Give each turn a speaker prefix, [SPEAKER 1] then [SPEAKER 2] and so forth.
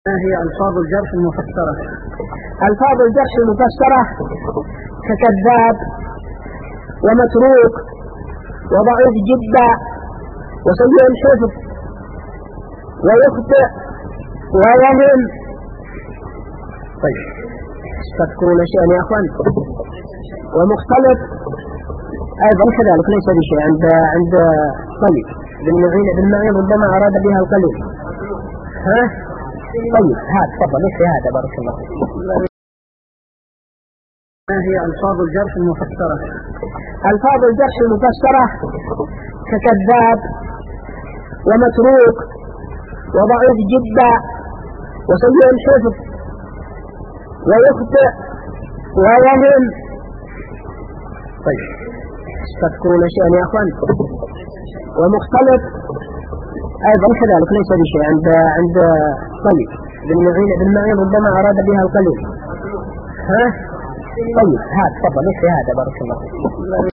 [SPEAKER 1] ما هي ألفاظ الجرح المفسرة؟
[SPEAKER 2] ألفاظ الجرح المفسرة ككذاب ومتروك وضعيف جدا وسيء الحفظ ويخطئ ويهم. طيب تذكرون شيئا يا أخوان؟ ومختلط أيضا كذلك ليس بشيء عند طيب بن معين ربما أراد بها القليل. ها؟ طيب هذا تفضل في هذا بارك الله.
[SPEAKER 1] ما هي ألفاظ الجرح المفسرة؟
[SPEAKER 2] ألفاظ الجرح المفسرة ككذاب ومتروك وضعيف جدا وسيء الحفظ ويخطئ ويهم. طيب تذكرون شيئا يا أخوان؟ ومختلط أيضا كذلك ليس بشيء عند طيب بن معين ربما أراد بها القليل. ها؟ طيب هذا تفضل في هذا بارك الله.